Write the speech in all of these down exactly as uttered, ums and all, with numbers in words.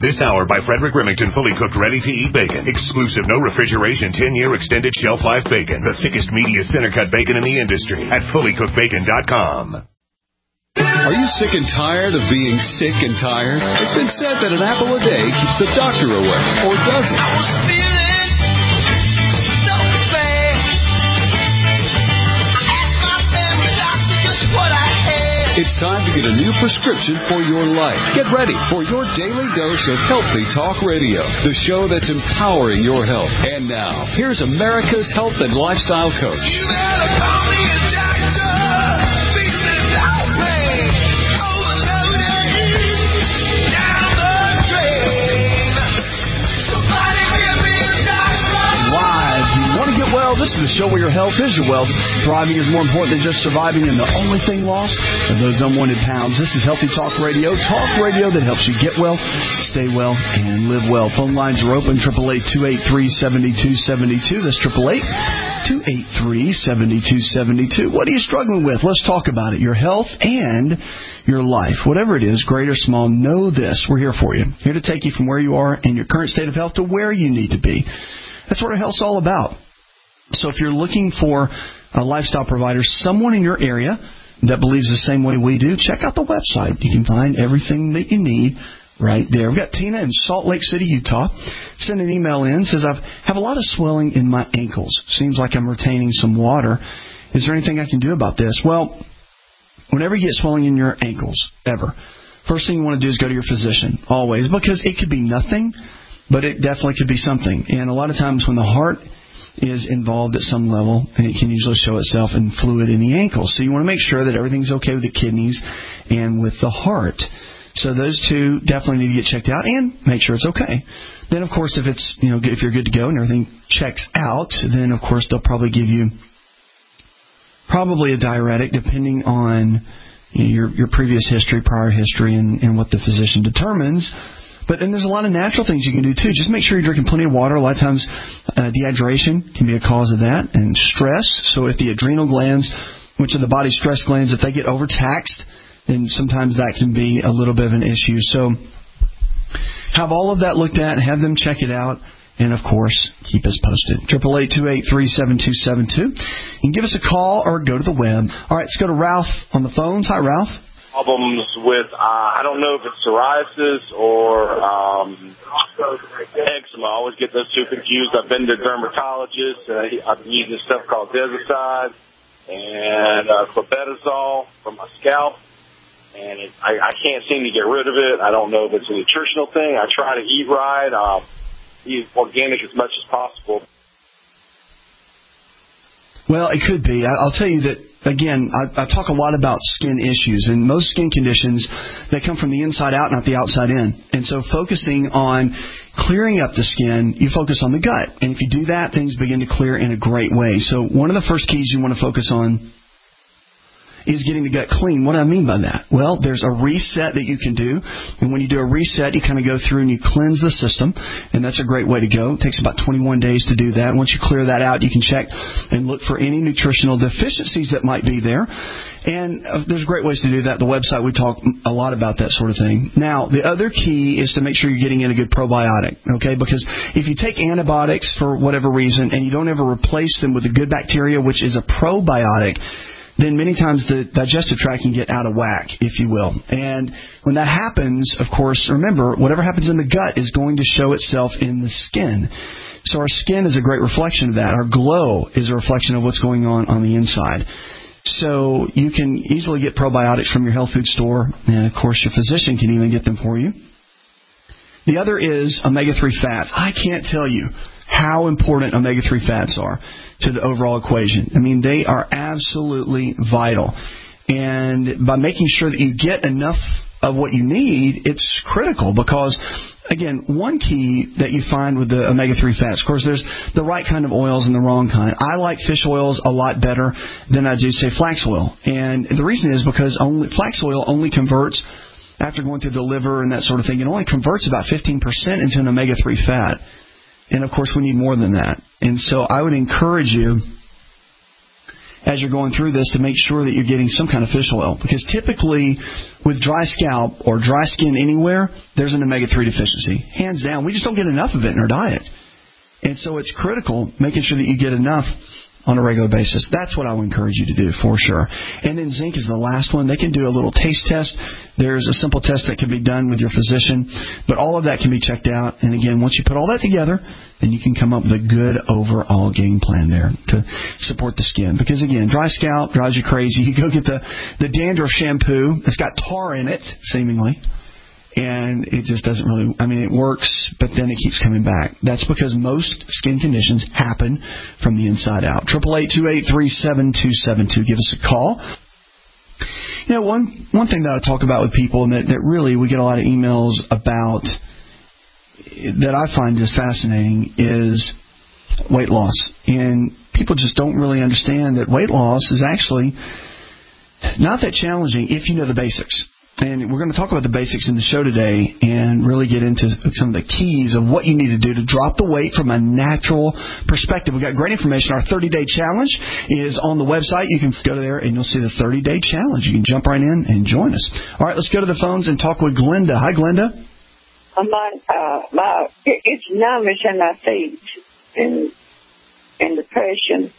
This hour by Frederick Remington, fully cooked, ready-to-eat bacon. Exclusive, no refrigeration, ten-year extended shelf life bacon. The thickest, meatiest center-cut bacon in the industry at fully cooked bacon dot com. Are you sick and tired of being sick and tired? It's been said that an apple a day keeps the doctor away, or does it? I was feeling so bad. I asked my family doctor just what I had. It's time to get a new prescription for your life. Get ready for your daily dose of Healthy Talk Radio, the show that's empowering your health. And now, here's America's health and lifestyle coach. You better call me a doctor. Beat this out pain. Overloaded. Down the drain. Somebody give me a doctor. Live. You want to get well? This is the show where your health is your wealth. Thriving is more important than just surviving, and the only thing lost are those unwanted pounds. This is Healthy Talk Radio. Talk radio that helps you get well, stay well, and live well. Phone lines are open, eight eight eight, two eight three, seven two seven two. That's eight eight eight, two eight three, seven two seven two. What are you struggling with? Let's talk about it. Your health and your life. Whatever it is, great or small, know this. We're here for you. Here to take you from where you are in your current state of health to where you need to be. That's what our health's all about. So if you're looking for a lifestyle provider, someone in your area that believes the same way we do, check out the website. You can find everything that you need right there. We've got Tina in Salt Lake City, Utah. Send an email in. Says, I have a lot of swelling in my ankles. Seems like I'm retaining some water. Is there anything I can do about this? Well, whenever you get swelling in your ankles, ever, first thing you want to do is go to your physician, always, because it could be nothing, but it definitely could be something. And a lot of times when the heart is involved at some level, and it can usually show itself in fluid in the ankles. So you want to make sure that everything's okay with the kidneys and with the heart. So those two definitely need to get checked out and make sure it's okay. Then, of course, if it's, you know, if you're good to go and everything checks out, then, of course, they'll probably give you probably a diuretic depending on, you know, your, your previous history, prior history, and, and what the physician determines. But then there's a lot of natural things you can do, too. Just make sure you're drinking plenty of water. A lot of times uh, dehydration can be a cause of that, and stress. So if the adrenal glands, which are the body's stress glands, if they get overtaxed, then sometimes that can be a little bit of an issue. So have all of that looked at, have them check it out, and, of course, keep us posted. eight eight eight, two eight three, seven two seven two. You can give us a call or go to the web. All right, let's go to Ralph on the phones. Hi, Ralph. Problems with, uh, I don't know if it's psoriasis or um, eczema. I always get those two confused. I've been to dermatologists. Uh, I've been using stuff called Desicide and uh, clobetasol for my scalp, and it, I, I can't seem to get rid of it. I don't know if it's a nutritional thing. I try to eat right, uh, eat organic as much as possible. Well, it could be. I'll tell you that, again, I, I talk a lot about skin issues, and most skin conditions, they come from the inside out, not the outside in. And so focusing on clearing up the skin, you focus on the gut. And if you do that, things begin to clear in a great way. So one of the first keys you want to focus on is getting the gut clean. What do I mean by that? Well, there's a reset that you can do. And when you do a reset, you kind of go through and you cleanse the system. And that's a great way to go. It takes about twenty-one days to do that. Once you clear that out, you can check and look for any nutritional deficiencies that might be there. And uh, there's great ways to do that. The website, we talk a lot about that sort of thing. Now, the other key is to make sure you're getting in a good probiotic, okay? Because if you take antibiotics for whatever reason and you don't ever replace them with a good bacteria, which is a probiotic, then many times the digestive tract can get out of whack, if you will. And when that happens, of course, remember, whatever happens in the gut is going to show itself in the skin. So our skin is a great reflection of that. Our glow is a reflection of what's going on on the inside. So you can easily get probiotics from your health food store, and, of course, your physician can even get them for you. The other is omega three fats. I can't tell you how important omega three fats are to the overall equation. I mean, they are absolutely vital. And by making sure that you get enough of what you need, it's critical because, again, one key that you find with the omega three fats, of course, there's the right kind of oils and the wrong kind. I like fish oils a lot better than I do, say, flax oil. And the reason is because only flax oil only converts, after going through the liver and that sort of thing, it only converts about fifteen percent into an omega three fat. And, of course, we need more than that. And so I would encourage you, as you're going through this to make sure that you're getting some kind of fish oil. Because typically with dry scalp or dry skin anywhere, there's an omega three deficiency. Hands down, we just don't get enough of it in our diet. And so it's critical making sure that you get enough on a regular basis. That's what I would encourage you to do for sure. And then zinc is the last one. They can do a little taste test. There's a simple test that can be done with your physician, but all of that can be checked out. And again, once you put all that together, then you can come up with a good overall game plan there to support the skin. Because again, dry scalp drives you crazy. You go get the, the dandruff shampoo. It's got tar in it, seemingly. And it just doesn't really, I mean, it works, but then it keeps coming back. That's because most skin conditions happen from the inside out. eight eight eight, two eight three, seven two seven two. Give us a call. You know, one one thing that I talk about with people, and that, that really we get a lot of emails about, that I find just fascinating, is weight loss. And people just don't really understand that weight loss is actually not that challenging if you know the basics. And we're going to talk about the basics in the show today and really get into some of the keys of what you need to do to drop the weight from a natural perspective. We've got great information. Our thirty-day challenge is on the website. You can go there and you'll see the thirty-day challenge. You can jump right in and join us. All right, let's go to the phones and talk with Glenda. Hi, Glenda. My, uh, my, it's numbness in my feet and, and depression.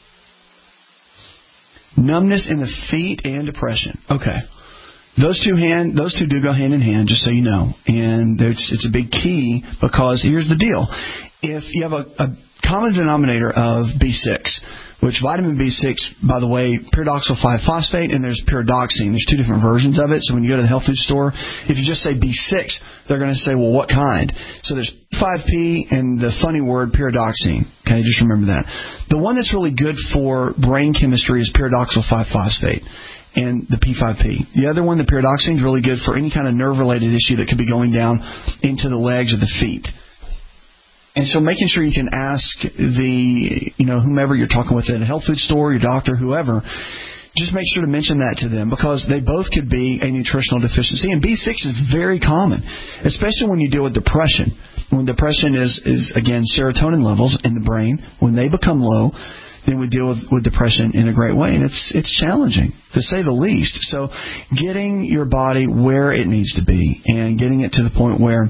Numbness in the feet and depression. Okay. Those two hand, those two do go hand in hand, just so you know. And it's, it's a big key because here's the deal. If you have a, a common denominator of B six, which vitamin B six, by the way, pyridoxal five phosphate, and there's pyridoxine. There's two different versions of it. So when you go to the health food store, if you just say B six, they're going to say, well, what kind? So there's five P and the funny word pyridoxine. Okay, just remember that. The one that's really good for brain chemistry is pyridoxal five phosphate. And the P five P. The other one, the pyridoxine, is really good for any kind of nerve-related issue that could be going down into the legs or the feet. And so making sure you can ask the, you know, whomever you're talking with at a health food store, your doctor, whoever, just make sure to mention that to them because they both could be a nutritional deficiency. And B six is very common, especially when you deal with depression. When depression is, is again, serotonin levels in the brain, when they become low, then we deal with, with depression in a great way. And it's it's challenging, to say the least. So getting your body where it needs to be and getting it to the point where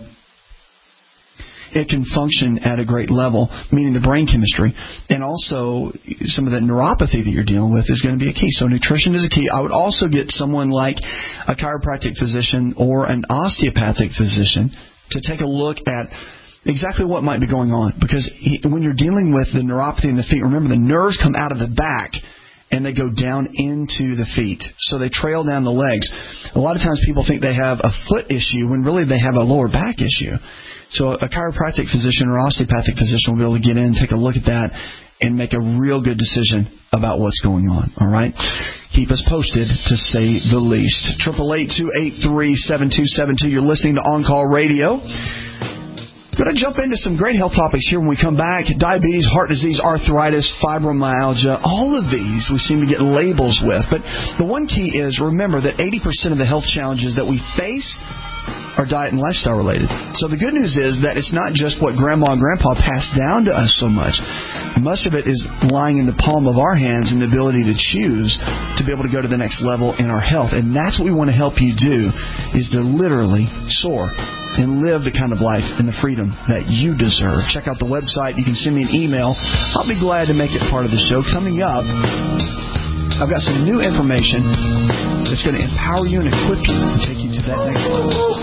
it can function at a great level, meaning the brain chemistry, and also some of the neuropathy that you're dealing with is going to be a key. So nutrition is a key. I would also get someone like a chiropractic physician or an osteopathic physician to take a look at exactly what might be going on. Because he, when you're dealing with the neuropathy in the feet, remember the nerves come out of the back and they go down into the feet. So they trail down the legs. A lot of times people think they have a foot issue when really they have a lower back issue. So a chiropractic physician or osteopathic physician will be able to get in, take a look at that, and make a real good decision about what's going on. All right? Keep us posted, to say the least. eight eight eight, two eight three, seven two seven two. You're listening to On Call Radio. Going to jump into some great health topics here when we come back. Diabetes, heart disease, arthritis, fibromyalgia, all of these we seem to get labels with. But the one key is, remember that eighty percent of the health challenges that we face are diet and lifestyle related. So the good news is that it's not just what grandma and grandpa passed down to us so much. Much of it is lying in the palm of our hands and the ability to choose to be able to go to the next level in our health. And that's what we want to help you do, is to literally soar and live the kind of life and the freedom that you deserve. Check out the website. You can send me an email. I'll be glad to make it part of the show. Coming up, I've got some new information that's going to empower you and equip you and take you to that next level.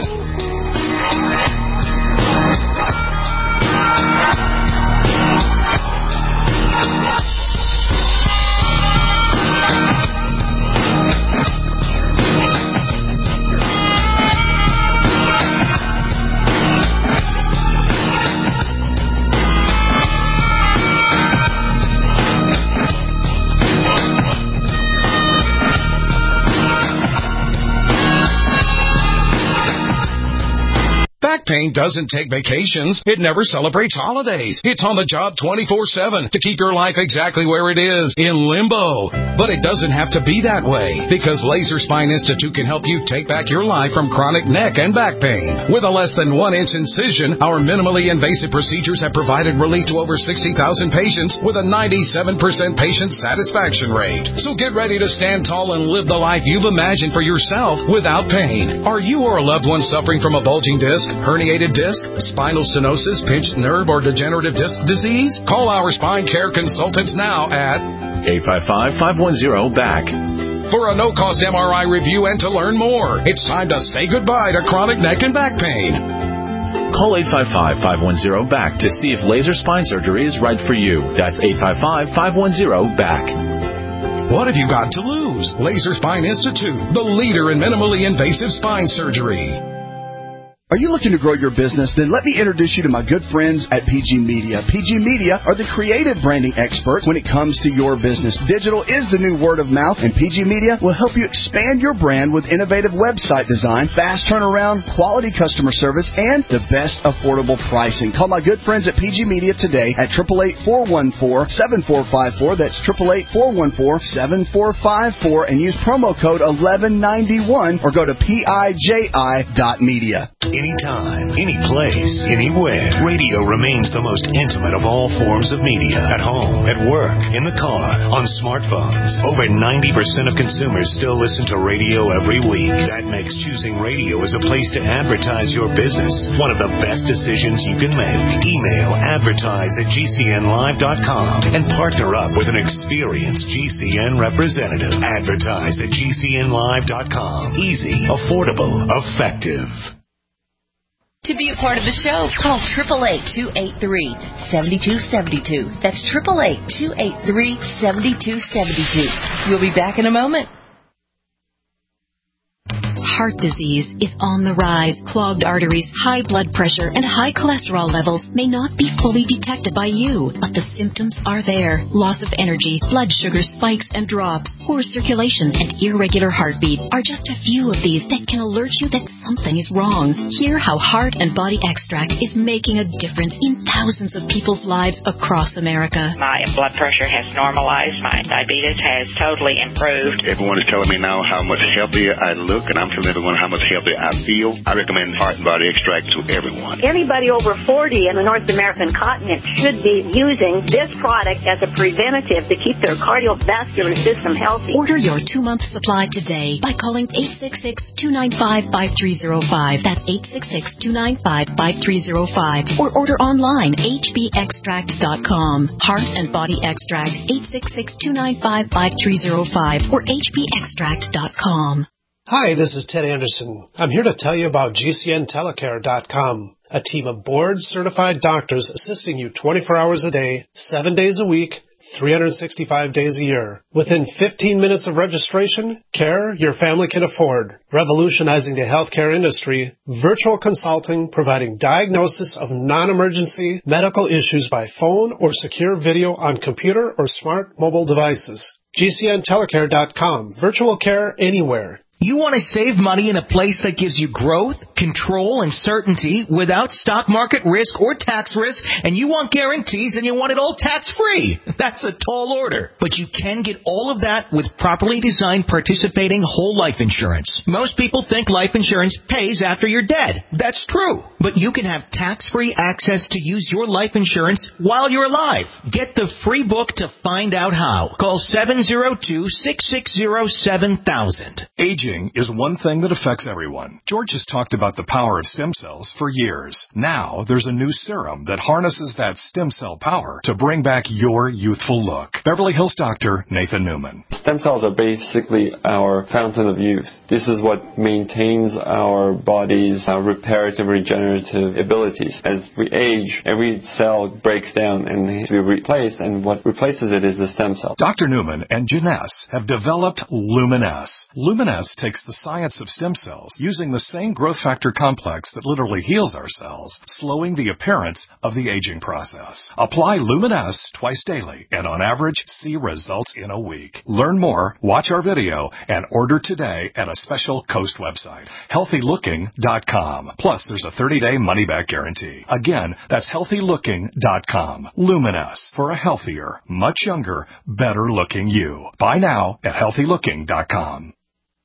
back pain doesn't take vacations. It never celebrates holidays. It's on the job twenty-four seven to keep your life exactly where it is, in limbo. But it doesn't have to be that way, because Laser Spine Institute can help you take back your life from chronic neck and back pain. With a less than one inch incision, our minimally invasive procedures have provided relief to over sixty thousand patients with a ninety-seven percent patient satisfaction rate. So get ready to stand tall and live the life you've imagined for yourself without pain. Are you or a loved one suffering from a bulging disc, herniated disc, spinal stenosis, pinched nerve, or degenerative disc disease? Call our spine care consultants now at eight five five, five one zero, B A C. For a no-cost M R I review and to learn more. It's time to say goodbye to chronic neck and back pain. Call eight five five, five one zero, B A C to see if laser spine surgery is right for you. That's eight five five, five one zero, B A C. What have you got to lose? Laser Spine Institute, the leader in minimally invasive spine surgery. Are you looking to grow your business? Then let me introduce you to my good friends at P G Media. P G Media are the creative branding experts when it comes to your business. Digital is the new word of mouth, and P G Media will help you expand your brand with innovative website design, fast turnaround, quality customer service, and the best affordable pricing. Call my good friends at P G Media today at eight eight eight, four one four, seven four five four. That's eight eight eight, four one four, seven four five four, and use promo code eleven ninety-one or go to P I J I dot media. Anytime, any place, anywhere, radio remains the most intimate of all forms of media. At home, at work, in the car, on smartphones. Over ninety percent of consumers still listen to radio every week. That makes choosing radio as a place to advertise your business one of the best decisions you can make. Email advertise at G C N live dot com and partner up with an experienced G C N representative. Advertise at G C N live dot com. Easy, affordable, effective. To be a part of the show, call eight eight eight, two eight three, seven two seven two. That's eight eight eight, two eight three, seven two seven two. We'll be back in a moment. Heart disease is on the rise. Clogged arteries, high blood pressure, and high cholesterol levels may not be fully detected by you, but the symptoms are there. Loss of energy, blood sugar spikes and drops, poor circulation, and irregular heartbeat are just a few of these that can alert you that something is wrong. Hear how Heart and Body Extract is making a difference in thousands of people's lives across America. My blood pressure has normalized. My diabetes has totally improved. Everyone is telling me now how much healthier I look, and I'm telling everyone how much healthier I feel. I recommend Heart and Body Extract to everyone. Anybody over forty in the North American continent should be using this product as a preventative to keep their cardiovascular system healthy. Order your two-month supply today by calling eight six six, two nine five, five three zero five. That's eight six six, two nine five, five three zero five. Or order online, H B extract dot com. Heart and Body Extract, eight six six, two nine five, five three zero five or H B extract dot com. Hi, this is Ted Anderson. I'm here to tell you about G C N telecare dot com, a team of board-certified doctors assisting you twenty-four hours a day, seven days a week, three hundred sixty-five days a year. Within fifteen minutes of registration, care your family can afford. Revolutionizing the healthcare industry, virtual consulting providing diagnosis of non-emergency medical issues by phone or secure video on computer or smart mobile devices. G C N telecare dot com. Virtual care anywhere. You want to save money in a place that gives you growth, control, and certainty without stock market risk or tax risk, and you want guarantees and you want it all tax-free. That's a tall order. But you can get all of that with properly designed participating whole life insurance. Most people think life insurance pays after you're dead. That's true. But you can have tax-free access to use your life insurance while you're alive. Get the free book to find out how. Call seven zero two, six six zero, seven thousand. Aging is one thing that affects everyone. George has talked about the power of stem cells for years. Now, there's a new serum that harnesses that stem cell power to bring back your youthful look. Beverly Hills doctor Nathan Newman. Stem cells are basically our fountain of youth. This is what maintains our body's uh, reparative, regenerative abilities. As we age, every cell breaks down and needs to be replaced, and what replaces it is the stem cell. Doctor Newman and Janess have developed Luminesce. Luminesce takes the science of stem cells, using the same growth factor complex that literally heals our cells, slowing the appearance of the aging process. Apply Luminesce twice daily and on average see results in a week. Learn more, watch our video, and order today at a special Coast website, healthy looking dot com. Plus, there's a thirty-day money-back guarantee. Again, that's healthy looking dot com. Luminesce, for a healthier, much younger, better-looking you. Buy now at healthy looking dot com.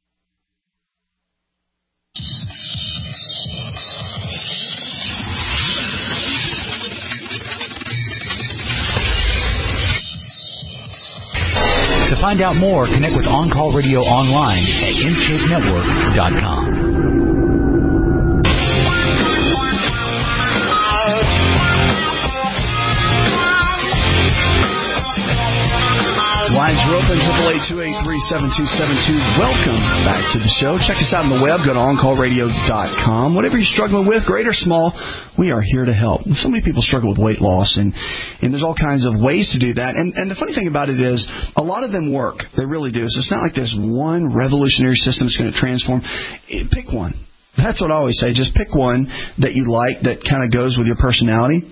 To find out more, connect with On Call Radio online at inscape network dot com. Lines are open, triple eight two eight three seven two seven two. Welcome back to the show. Check us out on the web. Go to on call radio dot com. Whatever you're struggling with, great or small, we are here to help. So many people struggle with weight loss, and, and there's all kinds of ways to do that. And, and the funny thing about it is, a lot of them work. They really do. So it's not like there's one revolutionary system that's going to transform. Pick one. That's what I always say. Just pick one that you like, that kind of goes with your personality.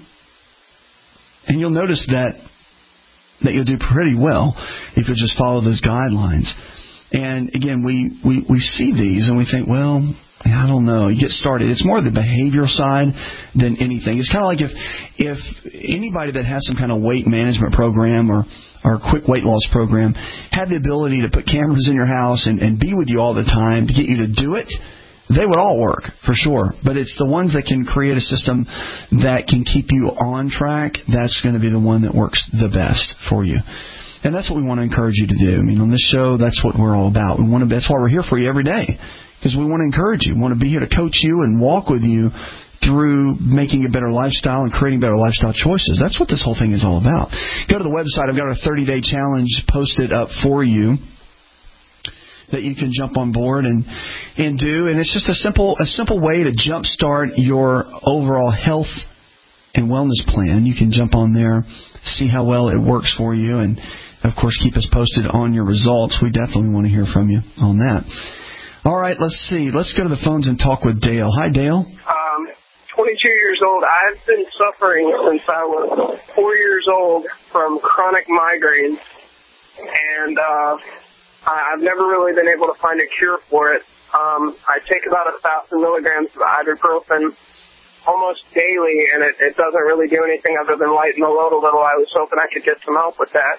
And you'll notice that that you'll do pretty well if you just follow those guidelines. And again, we, we, we see these and we think, well, I don't know. You get started. It's more the behavioral side than anything. It's kind of like if if anybody that has some kind of weight management program or or quick weight loss program had the ability to put cameras in your house and, and be with you all the time to get you to do it, they would all work, for sure. But it's the ones that can create a system that can keep you on track, that's going to be the one that works the best for you. And that's what we want to encourage you to do. I mean, on this show, that's what we're all about. We want to, that's why we're here for you every day, because we want to encourage you. We want to be here to coach you and walk with you through making a better lifestyle and creating better lifestyle choices. That's what this whole thing is all about. Go to the website. I've got our thirty-day challenge posted up for you that you can jump on board and and do. And it's just a simple a simple way to jumpstart your overall health and wellness plan. You can jump on there, see how well it works for you, and, of course, keep us posted on your results. We definitely want to hear from you on that. All right, let's see. Let's go to the phones and talk with Dale. Hi, Dale. Um, twenty-two years old. I've been suffering since I was four years old from chronic migraines, and uh I've never really been able to find a cure for it. Um, I take about a thousand milligrams of ibuprofen almost daily, and it, it doesn't really do anything other than lighten the load a little. I was hoping I could get some help with that.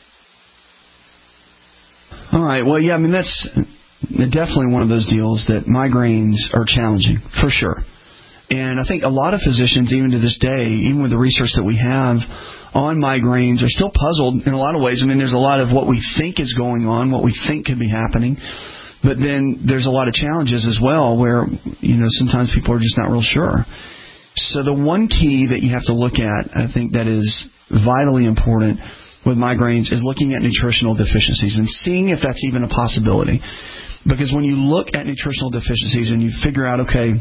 All right. Well, yeah, I mean, that's definitely one of those deals that migraines are challenging, for sure. And I think a lot of physicians, even to this day, even with the research that we have on migraines, are still puzzled in a lot of ways. I mean, there's a lot of what we think is going on, what we think could be happening. But then there's a lot of challenges as well where, you know, sometimes people are just not real sure. So the one key that you have to look at, I think that is vitally important with migraines, is looking at nutritional deficiencies and seeing if that's even a possibility. Because when you look at nutritional deficiencies and you figure out, okay,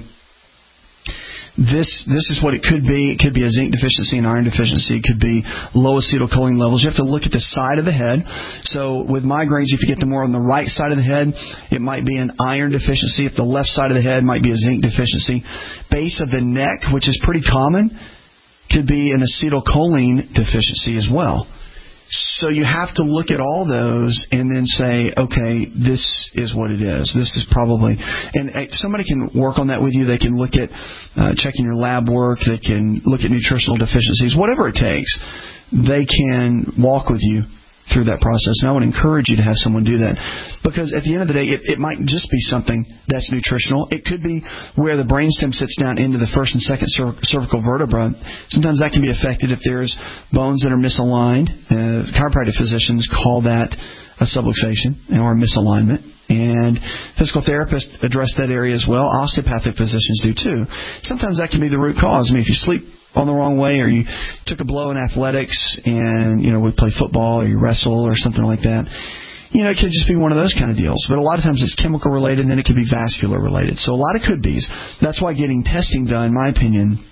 This this is what it could be. It could be a zinc deficiency, an iron deficiency. It could be low acetylcholine levels. You have to look at the side of the head. So with migraines, if you get them more on the right side of the head, it might be an iron deficiency. If the left side of the head, might be a zinc deficiency. Base of the neck, which is pretty common, could be an acetylcholine deficiency as well. So you have to look at all those and then say, okay, this is what it is. This is probably, and somebody can work on that with you. They can look at uh, checking your lab work. They can look at nutritional deficiencies, whatever it takes. They can walk with you through that process. And I would encourage you to have someone do that, because at the end of the day, it, it might just be something that's nutritional. It could be where the brainstem sits down into the first and second cerv- cervical vertebra. Sometimes that can be affected if there's bones that are misaligned. Uh, chiropractic physicians call that a subluxation or a misalignment. And physical therapists address that area as well. Osteopathic physicians do too. Sometimes that can be the root cause. I mean, if you sleep on the wrong way, or you took a blow in athletics and, you know, we play football or you wrestle or something like that, you know, it could just be one of those kind of deals. But a lot of times it's chemical related, and then it could be vascular related. So a lot of could be's. That's why getting testing done, in my opinion,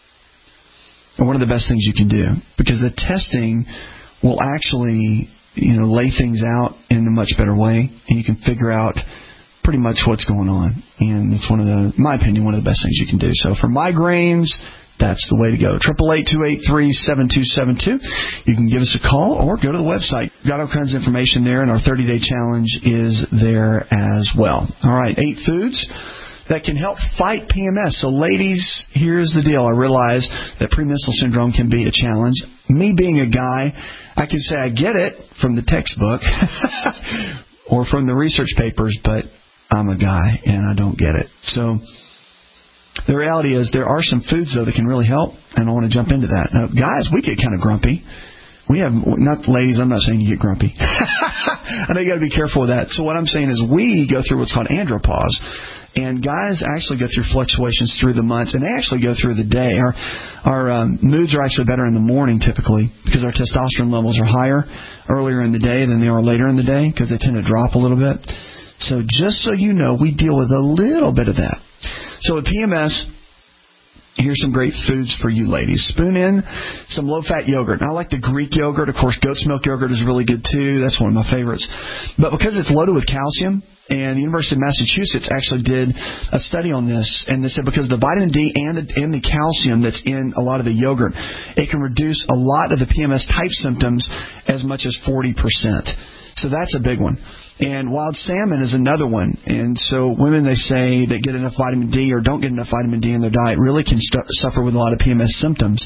are one of the best things you can do, because the testing will actually, you know, lay things out in a much better way, and you can figure out pretty much what's going on. And it's one of the, in my opinion, one of the best things you can do. So for migraines, that's the way to go. eight eight eight, two eight three, seven two seven two. You can give us a call or go to the website. Got all kinds of information there, and our thirty-day challenge is there as well. All right, eight foods that can help fight P M S. So, ladies, here's the deal. I realize that premenstrual syndrome can be a challenge. Me being a guy, I can say I get it from the textbook or from the research papers, but I'm a guy, and I don't get it. So the reality is there are some foods, though, that can really help, and I want to jump into that. Now, guys, we get kind of grumpy. We have, not ladies, I'm not saying you get grumpy. I know you got to be careful with that. So what I'm saying is we go through what's called andropause, and guys actually go through fluctuations through the months, and they actually go through the day. Our, our um, moods are actually better in the morning, typically, because our testosterone levels are higher earlier in the day than they are later in the day, because they tend to drop a little bit. So just so you know, we deal with a little bit of that. So with P M S, here's some great foods for you ladies. Spoon in some low-fat yogurt. Now, I like the Greek yogurt. Of course, goat's milk yogurt is really good, too. That's one of my favorites. But because it's loaded with calcium, and the University of Massachusetts actually did a study on this, and they said because the vitamin D and the, and the calcium that's in a lot of the yogurt, it can reduce a lot of the P M S-type symptoms as much as forty percent. So that's a big one. And wild salmon is another one. And so women, they say, that get enough vitamin D or don't get enough vitamin D in their diet really can st- suffer with a lot of P M S symptoms.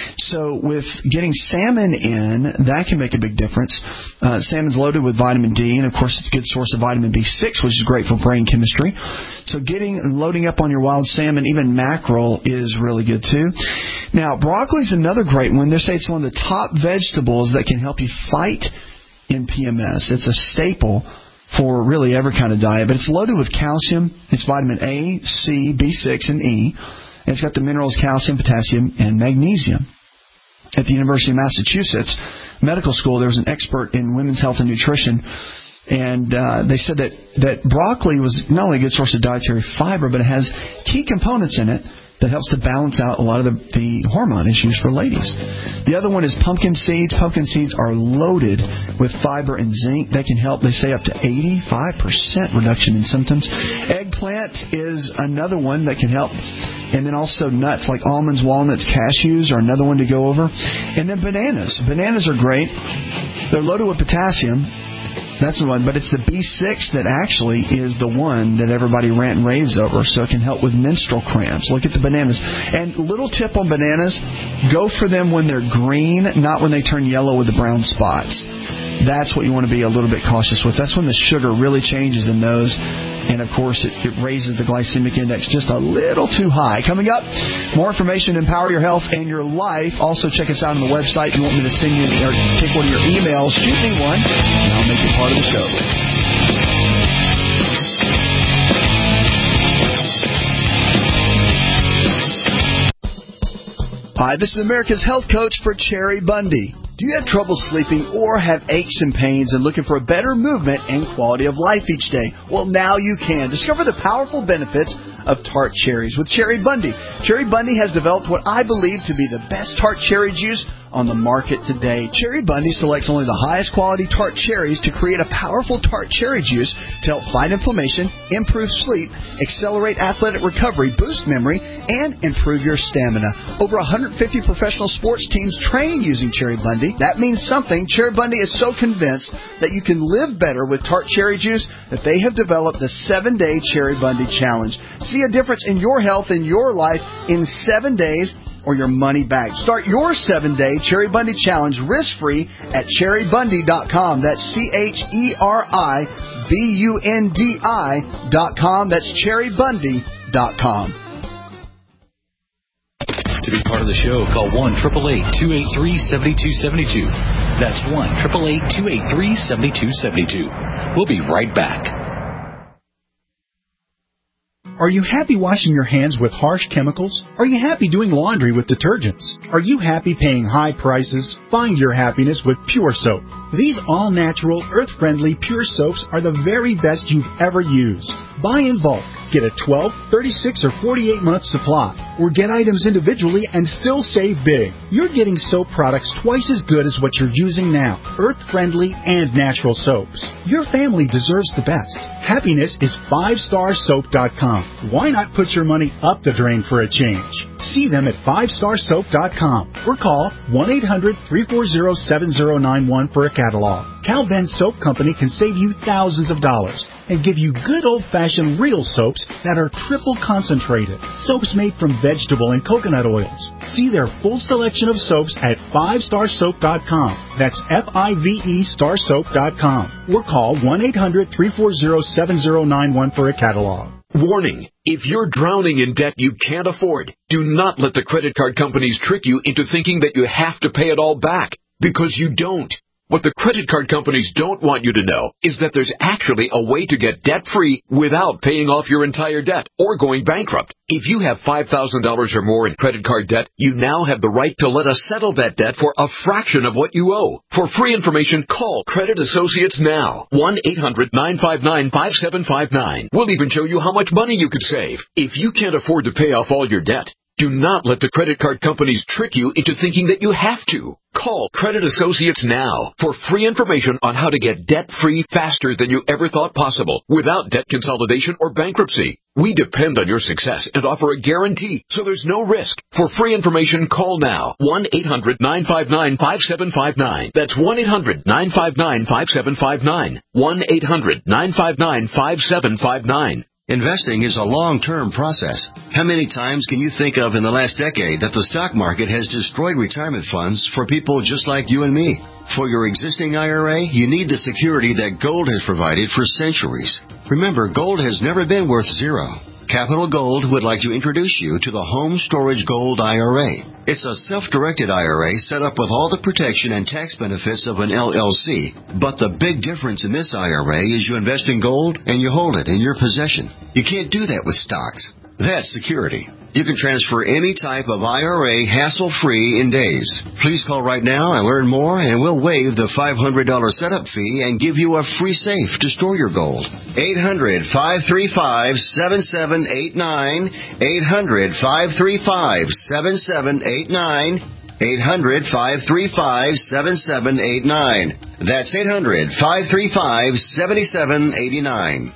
So with getting salmon in, that can make a big difference. Uh, salmon's loaded with vitamin D, and, of course, it's a good source of vitamin B six, which is great for brain chemistry. So getting loading up on your wild salmon, even mackerel, is really good, too. Now, broccoli is another great one. They say it's one of the top vegetables that can help you fight in P M S. It's a staple for really every kind of diet, but it's loaded with calcium. It's vitamin A, C, B six, and E. And it's got the minerals calcium, potassium, and magnesium. At the University of Massachusetts Medical School, there was an expert in women's health and nutrition, and uh, they said that, that broccoli was not only a good source of dietary fiber, but it has key components in it that helps to balance out a lot of the, the hormone issues for ladies. The other one is pumpkin seeds. Pumpkin seeds are loaded with fiber and zinc. They can help, they say, up to eighty-five percent reduction in symptoms. Eggplant is another one that can help. And then also nuts like almonds, walnuts, cashews are another one to go over. And then bananas. Bananas are great. They're loaded with potassium. That's the one, but it's the B six that actually is the one that everybody rant and raves over, so it can help with menstrual cramps. Look at the bananas. And little tip on bananas, go for them when they're green, not when they turn yellow with the brown spots. That's what you want to be a little bit cautious with. That's when the sugar really changes in those. And, of course, it, it raises the glycemic index just a little too high. Coming up, more information to empower your health and your life. Also, check us out on the website. If you want me to send you or take one of your emails, shoot me one, and I'll make it part of the show. Hi, this is America's Health Coach for Cherry Bundy. Do you have trouble sleeping or have aches and pains and looking for a better movement and quality of life each day? Well, now you can. Discover the powerful benefits of tart cherries with Cherry Bundy. Cherry Bundy has developed what I believe to be the best tart cherry juice on the market today. Cherry Bundy selects only the highest quality tart cherries to create a powerful tart cherry juice to help fight inflammation, improve sleep, accelerate athletic recovery, boost memory, and improve your stamina. Over one hundred fifty professional sports teams train using Cherry Bundy. That means something. Cherry Bundy is so convinced that you can live better with tart cherry juice that they have developed the seven-day Cherry Bundy Challenge. See a difference in your health and your life in seven days or your money back. Start your seven-day Cherry Bundy Challenge risk-free at cherry bundy dot com. That's C H E R I B U N D I dot com. That's cherry bundy dot com. To be part of the show, call one eight eight eight, two eight three, seven two seven two. That's one eight eight eight, two eight three, seven two seven two. We'll be right back. Are you happy washing your hands with harsh chemicals? Are you happy doing laundry with detergents? Are you happy paying high prices? Find your happiness with Pure Soap. These all-natural, earth-friendly Pure Soaps are the very best you've ever used. Buy in bulk. Get a twelve, thirty-six, or forty-eight month supply. Or get items individually and still save big. You're getting soap products twice as good as what you're using now. Earth-friendly and natural soaps. Your family deserves the best. Happiness is five star soap dot com. Why not put your money up the drain for a change? See them at five star soap dot com or call one eight hundred, three four zero, seven zero nine one for a catalog. Cal Ben Soap Company can save you thousands of dollars and give you good old-fashioned real soaps that are triple concentrated. Soaps made from vegetable and coconut oils. See their full selection of soaps at five star soap dot com. That's F I V E star soap dot com. Or call one eight hundred, three four zero, seven zero nine one for a catalog. Warning, if you're drowning in debt you can't afford, do not let the credit card companies trick you into thinking that you have to pay it all back, because you don't. What the credit card companies don't want you to know is that there's actually a way to get debt-free without paying off your entire debt or going bankrupt. If you have five thousand dollars or more in credit card debt, you now have the right to let us settle that debt for a fraction of what you owe. For free information, call Credit Associates now. one eight hundred, nine five nine, five seven five nine. We'll even show you how much money you could save. If you can't afford to pay off all your debt, do not let the credit card companies trick you into thinking that you have to. Call Credit Associates now for free information on how to get debt-free faster than you ever thought possible without debt consolidation or bankruptcy. We depend on your success and offer a guarantee, so there's no risk. For free information, call now. one eight hundred, nine five nine, five seven five nine. That's one eight hundred, nine five nine, five seven five nine. one eight hundred, nine five nine, five seven five nine. Investing is a long-term process. How many times can you think of in the last decade that the stock market has destroyed retirement funds for people just like you and me? For your existing I R A, you need the security that gold has provided for centuries. Remember, gold has never been worth zero. Capital Gold would like to introduce you to the Home Storage Gold I R A. It's a self-directed I R A set up with all the protection and tax benefits of an L L C. But the big difference in this I R A is you invest in gold and you hold it in your possession. You can't do that with stocks. That's security. You can transfer any type of I R A hassle-free in days. Please call right now and learn more, and we'll waive the five hundred dollars setup fee and give you a free safe to store your gold. eight hundred, five three five, seven seven eight nine. eight hundred, five three five, seven seven eight nine. eight hundred, five three five, seven seven eight nine. That's eight hundred, five three five, seven seven eight nine.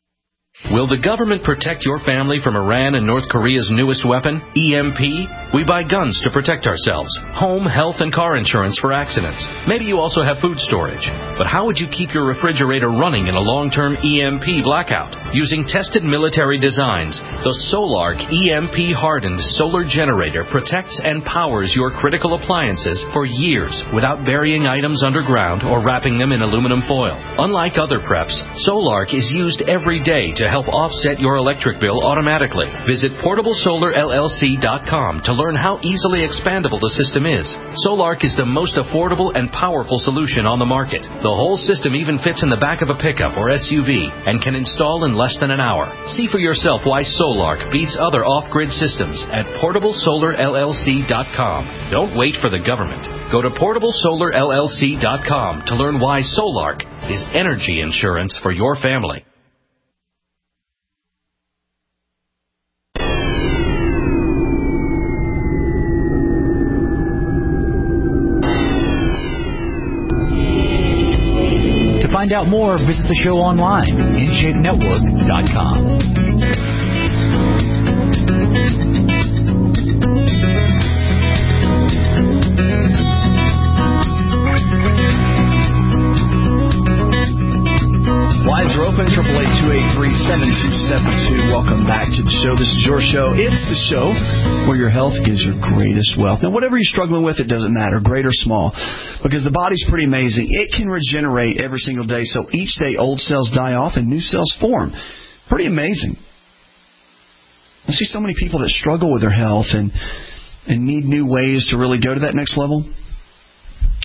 Will the government protect your family from Iran and North Korea's newest weapon, E M P? We buy guns to protect ourselves, home, health, and car insurance for accidents. Maybe you also have food storage. But how would you keep your refrigerator running in a long-term E M P blackout? Using tested military designs, the Solark E M P-hardened solar generator protects and powers your critical appliances for years without burying items underground or wrapping them in aluminum foil. Unlike other preps, Solark is used every day to help offset your electric bill automatically. Visit portable solar L L C dot com to learn how easily expandable the system is. Solark is the most affordable and powerful solution on the market. The whole system even fits in the back of a pickup or S U V and can install in less than an hour. See for yourself why Solark beats other off-grid systems at portable solar L L C dot com. Don't wait for the government. Go to portable solar L L C dot com to learn why Solark is energy insurance for your family. To find out more, visit the show online, in shape network dot com. Lines are open, eight eight eight, two eight three, seven two seven two. Welcome back to the show. This is your show. It's the show where your health is your greatest wealth. Now, whatever you're struggling with, it doesn't matter, great or small, because the body's pretty amazing. It can regenerate every single day, so each day old cells die off and new cells form. Pretty amazing. I see so many people that struggle with their health and, and need new ways to really go to that next level.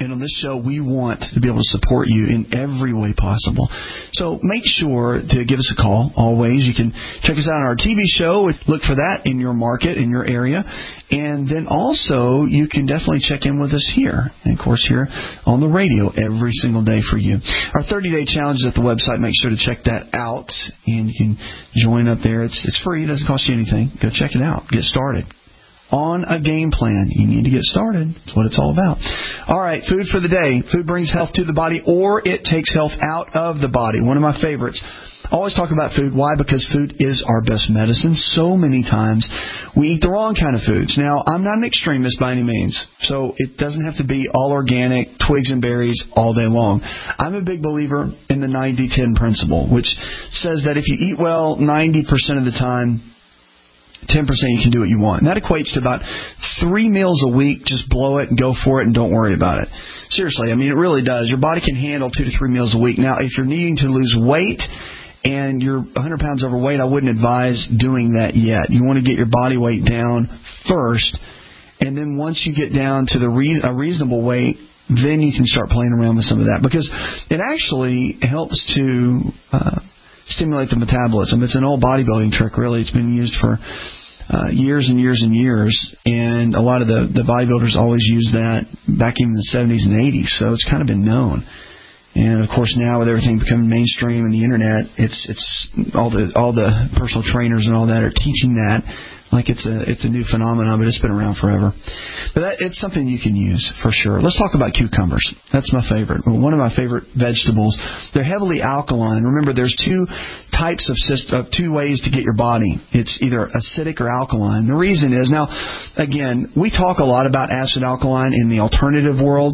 And on this show, we want to be able to support you in every way possible. So make sure to give us a call, always. You can check us out on our T V show. Look for that in your market, in your area. And then also, you can definitely check in with us here. And, of course, here on the radio every single day for you. Our thirty-day challenge is at the website. Make sure to check that out. And you can join up there. It's, it's free. It doesn't cost you anything. Go check it out. Get started. On a game plan. You need to get started. That's what it's all about. All right, food for the day. Food brings health to the body, or it takes health out of the body. One of my favorites. I always talk about food. Why? Because food is our best medicine. So many times we eat the wrong kind of foods. Now, I'm not an extremist by any means, so it doesn't have to be all organic, twigs and berries all day long. I'm a big believer in the ninety ten principle, which says that if you eat well ninety percent of the time, ten percent you can do what you want. And that equates to about three meals a week. Just blow it and go for it and don't worry about it. Seriously, I mean, it really does. Your body can handle two to three meals a week. Now, if you're needing to lose weight and you're one hundred pounds overweight, I wouldn't advise doing that yet. You want to get your body weight down first. And then once you get down to the re- a reasonable weight, then you can start playing around with some of that. Because it actually helps to Uh, stimulate the metabolism. It's an old bodybuilding trick, really. It's been used for uh, years and years and years, and a lot of the, the bodybuilders always use that back even in the seventies and eighties, so it's kind of been known. And, of course, now with everything becoming mainstream and the Internet, it's it's all the all the personal trainers and all that are teaching that like it's a it's a new phenomenon, but it's been around forever. But that, it's something you can use for sure. Let's talk about cucumbers. That's my favorite. One of my favorite vegetables. They're heavily alkaline. Remember, there's two types of system, two ways to get your body. It's either acidic or alkaline. The reason is, now, again, we talk a lot about acid alkaline in the alternative world.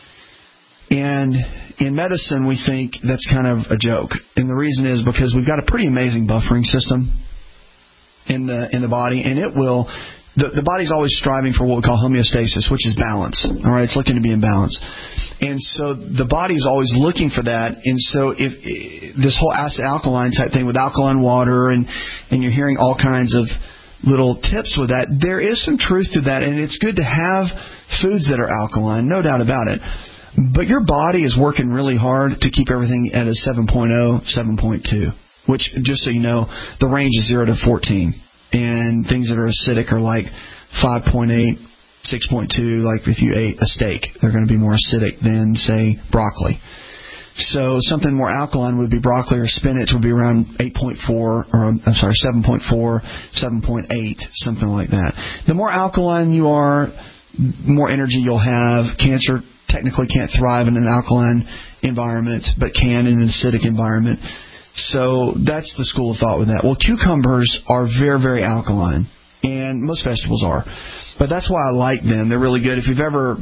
And in medicine, we think that's kind of a joke. And the reason is because we've got a pretty amazing buffering system in the in the body, and it will. The, the body's always striving for what we call homeostasis, which is balance. All right, it's looking to be in balance, and so the body is always looking for that. And so if, if this whole acid alkaline type thing with alkaline water, and and you're hearing all kinds of little tips with that, there is some truth to that, and it's good to have foods that are alkaline, no doubt about it. But your body is working really hard to keep everything at a seven point oh, seven point two, which, just so you know, the range is zero to fourteen. And things that are acidic are like five point eight, six point two, like if you ate a steak. They're going to be more acidic than, say, broccoli. So something more alkaline would be broccoli, or spinach would be around eight point four, or I'm sorry, seven point four, seven point eight, something like that. The more alkaline you are, more energy you'll have. Cancer technically can't thrive in an alkaline environment, but can in an acidic environment. So that's the school of thought with that. Well, cucumbers are very, very alkaline, and most vegetables are. But that's why I like them. They're really good. If you've ever,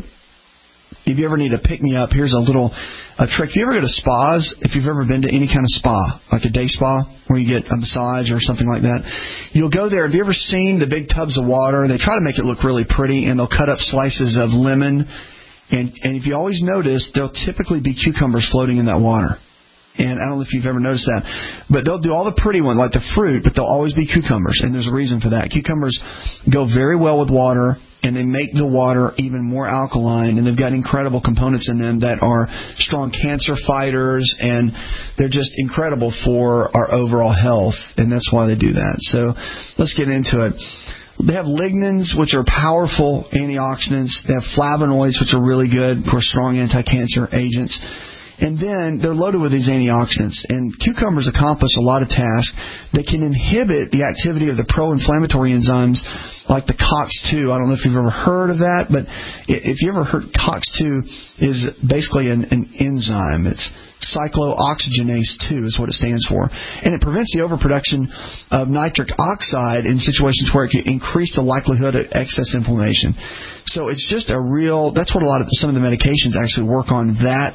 if you ever need a pick-me-up, here's a little a trick. If you ever go to spas, if you've ever been to any kind of spa, like a day spa where you get a massage or something like that, you'll go there. Have you ever seen the big tubs of water? They try to make it look really pretty, and they'll cut up slices of lemon. And, and if you always notice, there'll typically be cucumbers floating in that water. And I don't know if you've ever noticed that. But they'll do all the pretty ones, like the fruit, but there'll always be cucumbers. And there's a reason for that. Cucumbers go very well with water, and they make the water even more alkaline. And they've got incredible components in them that are strong cancer fighters, and they're just incredible for our overall health. And that's why they do that. So let's get into it. They have lignans, which are powerful antioxidants. They have flavonoids, which are really good, of course, strong anti-cancer agents. And then they're loaded with these antioxidants. And cucumbers accomplish a lot of tasks. They can inhibit the activity of the pro-inflammatory enzymes like the C O X two. I don't know if you've ever heard of that, but if you ever heard, C O X two is basically an, an enzyme. It's cyclooxygenase two is what it stands for. And it prevents the overproduction of nitric oxide in situations where it can increase the likelihood of excess inflammation. So it's just a real, that's what a lot of some of the medications actually work on, that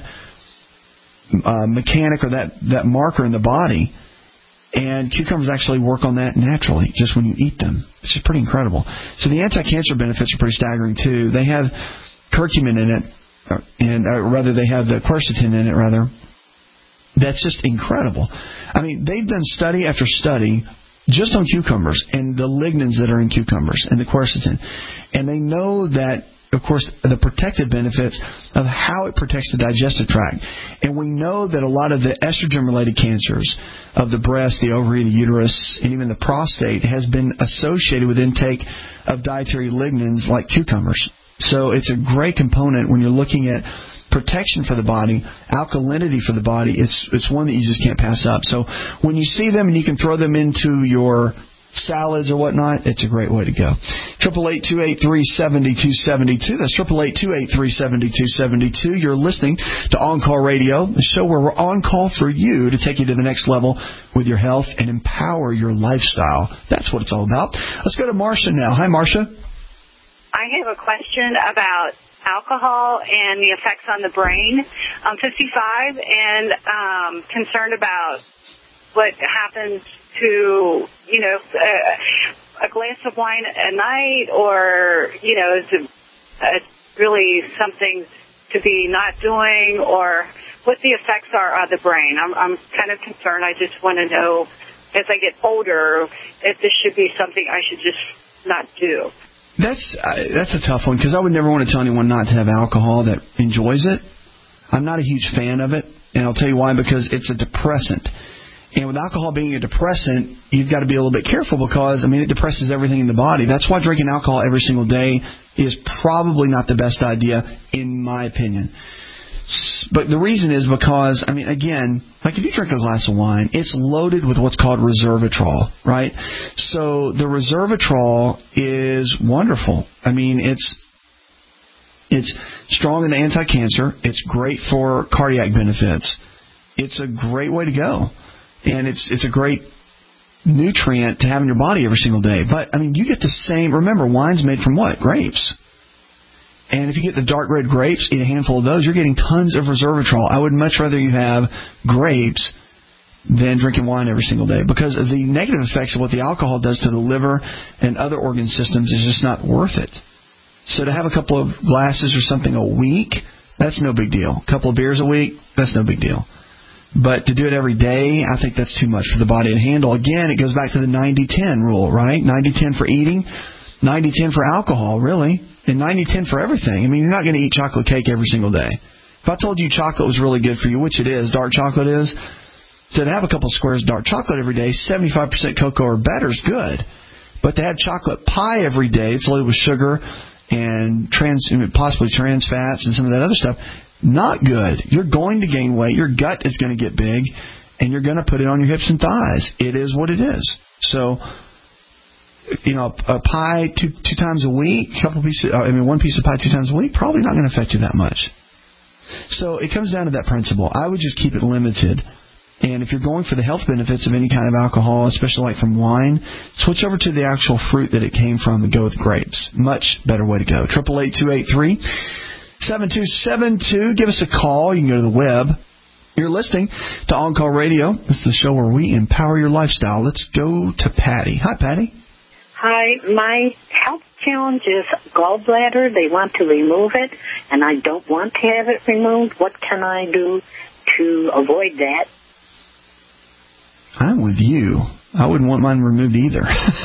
uh, mechanic or that, that marker in the body. And cucumbers actually work on that naturally, just when you eat them. It's just pretty incredible. So the anti-cancer benefits are pretty staggering, too. They have curcumin in it, and or rather they have the quercetin in it, rather. That's just incredible. I mean, they've done study after study just on cucumbers and the lignans that are in cucumbers and the quercetin. And they know that of course, the protective benefits of how it protects the digestive tract. And we know that a lot of the estrogen-related cancers of the breast, the ovary, the uterus, and even the prostate has been associated with intake of dietary lignans like cucumbers. So it's a great component when you're looking at protection for the body, alkalinity for the body. It's it's one that you just can't pass up. So when you see them and you can throw them into your salads or whatnot, it's a great way to go. Triple eight two eight three seventy two seventy two. That's triple eight two eight three seventy two seventy two. You're listening to On Call Radio, the show where we're on call for you to take you to the next level with your health and empower your lifestyle. That's what it's all about. Let's go to Marcia now. Hi, Marcia. I have a question about alcohol and the effects on the brain. I'm fifty-five and um, concerned about what happens to, you know, a, a glass of wine a night, or, you know, is it uh, really something to be not doing, or what the effects are on the brain. I'm, I'm kind of concerned. I just want to know, as I get older, if this should be something I should just not do. That's uh, that's a tough one, because I would never want to tell anyone not to have alcohol that enjoys it. I'm not a huge fan of it, and I'll tell you why, because it's a depressant. And with alcohol being a depressant, you've got to be a little bit careful because, I mean, it depresses everything in the body. That's why drinking alcohol every single day is probably not the best idea, in my opinion. But the reason is because, I mean, again, like if you drink a glass of wine, it's loaded with what's called resveratrol, right? So the resveratrol is wonderful. I mean, it's it's strong in the anti-cancer. It's great for cardiac benefits. It's a great way to go. And it's it's a great nutrient to have in your body every single day. But, I mean, you get the same. Remember, wine's made from what? Grapes. And if you get the dark red grapes, eat a handful of those, you're getting tons of resveratrol. I would much rather you have grapes than drinking wine every single day, because of the negative effects of what the alcohol does to the liver and other organ systems is just not worth it. So to have a couple of glasses or something a week, that's no big deal. A couple of beers a week, that's no big deal. But to do it every day, I think that's too much for the body to handle. Again, it goes back to the ninety ten rule, right? ninety ten for eating, ninety ten for alcohol, really, and ninety ten for everything. I mean, you're not going to eat chocolate cake every single day. If I told you chocolate was really good for you, which it is, dark chocolate is, to have a couple squares of dark chocolate every day, seventy-five percent cocoa or better is good. But to have chocolate pie every day, it's loaded with sugar and trans, possibly trans fats and some of that other stuff, not good. You're going to gain weight. Your gut is going to get big, and you're going to put it on your hips and thighs. It is what it is. So, you know, a pie two two times a week, a couple pieces. I mean, one piece of pie two times a week, probably not going to affect you that much. So it comes down to that principle. I would just keep it limited. And if you're going for the health benefits of any kind of alcohol, especially like from wine, switch over to the actual fruit that it came from and go with grapes. Much better way to go. Triple eight two eight three. seven two seven two. Give us a call. You can go to the web. You're listening to On Call Radio. This is the show where we empower your lifestyle. Let's go to Patty. Hi, Patty. Hi. My health challenge is gallbladder. They want to remove it, and I don't want to have it removed. What can I do to avoid that? I'm with you. I wouldn't want mine removed either.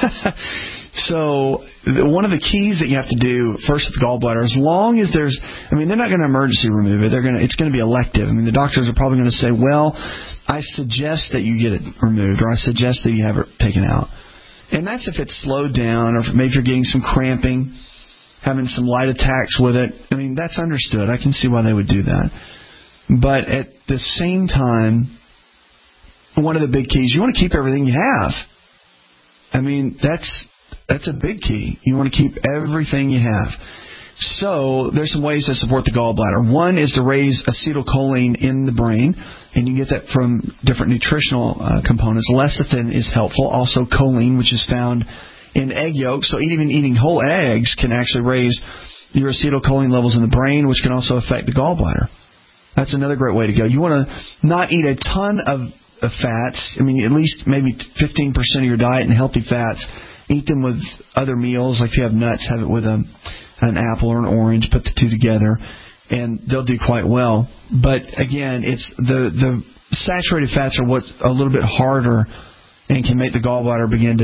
So one of the keys that you have to do first with the gallbladder, as long as there's, I mean, they're not going to emergency remove it. They're going to, it's going to be elective. I mean, the doctors are probably going to say, well, I suggest that you get it removed, or I suggest that you have it taken out. And that's if it's slowed down, or if maybe you're getting some cramping, having some light attacks with it. I mean, that's understood. I can see why they would do that. But at the same time, one of the big keys, you want to keep everything you have. I mean, that's that's a big key. You want to keep everything you have. So there's some ways to support the gallbladder. One is to raise acetylcholine in the brain, and you get that from different nutritional uh, components. Lecithin is helpful. Also choline, which is found in egg yolks. So even eating whole eggs can actually raise your acetylcholine levels in the brain, which can also affect the gallbladder. That's another great way to go. You want to not eat a ton of of fats. I mean, at least maybe fifteen percent of your diet in healthy fats. Eat them with other meals. Like if you have nuts, have it with a, an apple or an orange. Put the two together, and they'll do quite well. But again, it's the the saturated fats are what's a little bit harder and can make the gallbladder begin to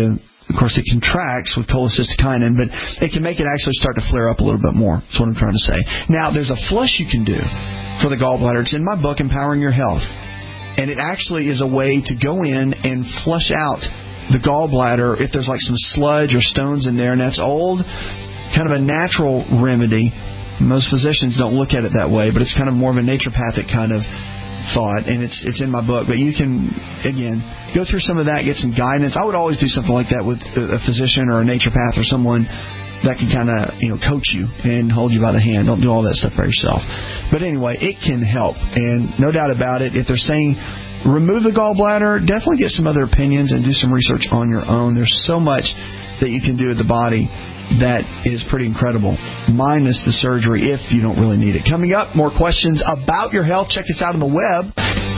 Of course, it contracts with cholecystokinin, but it can make it actually start to flare up a little bit more. That's what I'm trying to say. Now, there's a flush you can do for the gallbladder. It's in my book, Empowering Your Health. And it actually is a way to go in and flush out the gallbladder if there's like some sludge or stones in there. And that's old, kind of a natural remedy. Most physicians don't look at it that way, but it's kind of more of a naturopathic kind of thought, and it's it's in my book. But you can, again, go through some of that, get some guidance. I would always do something like that with a physician or a naturopath or someone that can kind of, you know, coach you and hold you by the hand. Don't do all that stuff by yourself. But anyway, it can help, and no doubt about it. If they're saying remove the gallbladder, definitely get some other opinions and do some research on your own. There's so much that you can do with the body that is pretty incredible, minus the surgery if you don't really need it. Coming up, more questions about your health. Check us out on the web.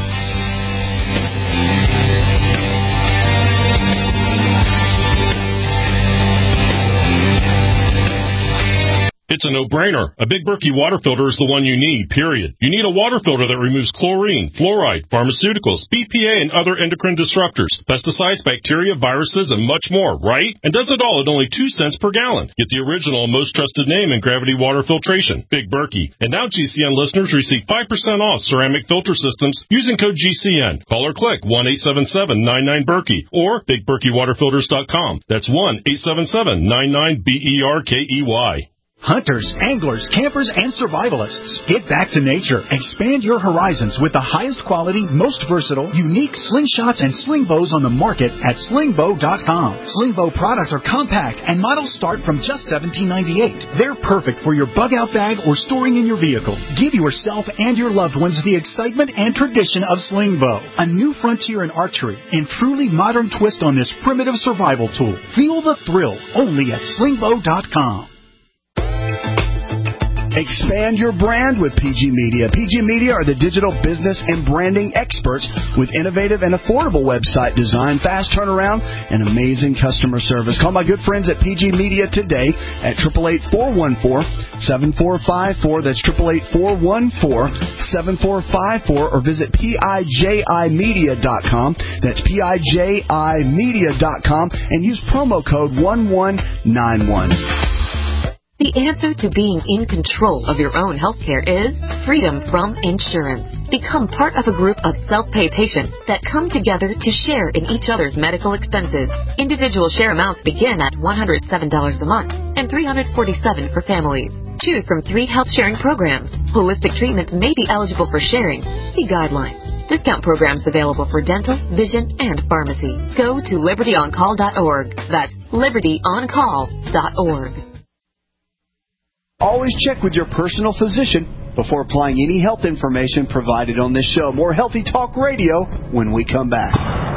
It's a no-brainer. A Big Berkey water filter is the one you need, period. You need a water filter that removes chlorine, fluoride, pharmaceuticals, B P A, and other endocrine disruptors, pesticides, bacteria, viruses, and much more, right? And does it all at only two cents per gallon. Get the original and most trusted name in gravity water filtration, Big Berkey. And now G C N listeners receive five percent off ceramic filter systems using code G C N. Call or click one eight seven seven nine nine Berkey or big berkey water filters dot com. That's one eight seven seven nine nine B E R K E Y. Hunters, anglers, campers, and survivalists. Get back to nature. Expand your horizons with the highest quality, most versatile, unique slingshots and sling bows on the market at sling bow dot com. Sling bow products are compact and models start from just seventeen ninety-eight. They're perfect for your bug out bag or storing in your vehicle. Give yourself and your loved ones the excitement and tradition of sling bow, a new frontier in archery and truly modern twist on this primitive survival tool. Feel the thrill only at sling bow dot com. Expand your brand with P G Media. P G Media are the digital business and branding experts with innovative and affordable website design, fast turnaround, and amazing customer service. Call my good friends at P G Media today at eight eight eight, four one four, seven four five four. That's eight eight eight, four one four, seven four five four, or visit P I J I media dot com. That's P I J I media dot com and use promo code one one nine one. The answer to being in control of your own healthcare is freedom from insurance. Become part of a group of self-pay patients that come together to share in each other's medical expenses. Individual share amounts begin at one hundred seven dollars a month and three hundred forty-seven dollars for families. Choose from three health sharing programs. Holistic treatments may be eligible for sharing. See guidelines. Discount programs available for dental, vision, and pharmacy. Go to liberty on call dot org. That's liberty on call dot org. Always check with your personal physician before applying any health information provided on this show. More Healthy Talk Radio when we come back.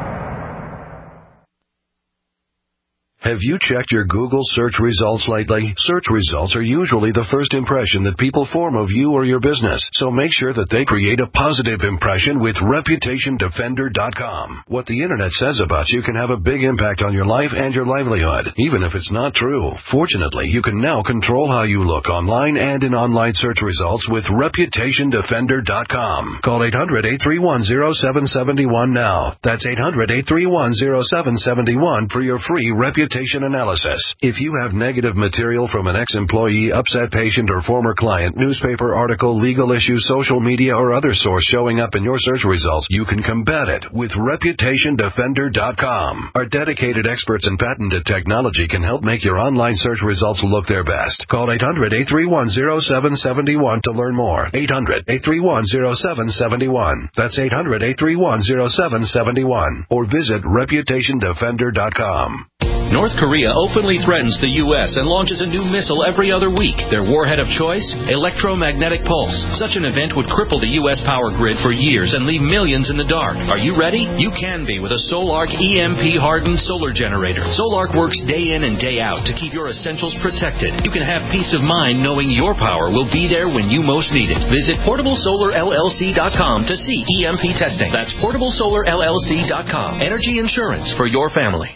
Have you checked your Google search results lately? Search results are usually the first impression that people form of you or your business, so make sure that they create a positive impression with reputation defender dot com. What the Internet says about you can have a big impact on your life and your livelihood, even if it's not true. Fortunately, you can now control how you look online and in online search results with reputation defender dot com. Call eight hundred, eight three one, zero seven seven one now. That's eight hundred, eight three one, zero seven seven one for your free reputation analysis. If you have negative material from an ex-employee, upset patient, or former client, newspaper article, legal issue, social media, or other source showing up in your search results, you can combat it with reputation defender dot com. Our dedicated experts in patented technology can help make your online search results look their best. Call eight hundred, eight three one, zero seven seven one to learn more. eight hundred, eight three one, zero seven seven one. That's eight hundred, eight three one, zero seven seven one. Or visit reputation defender dot com. North Korea openly threatens the U S and launches a new missile every other week. Their warhead of choice? Electromagnetic pulse. Such an event would cripple the U S power grid for years and leave millions in the dark. Are you ready? You can be with a Solark E M P-hardened solar generator. Solark works day in and day out to keep your essentials protected. You can have peace of mind knowing your power will be there when you most need it. Visit portable solar L L C dot com to see E M P testing. That's portable solar L L C dot com. Energy insurance for your family.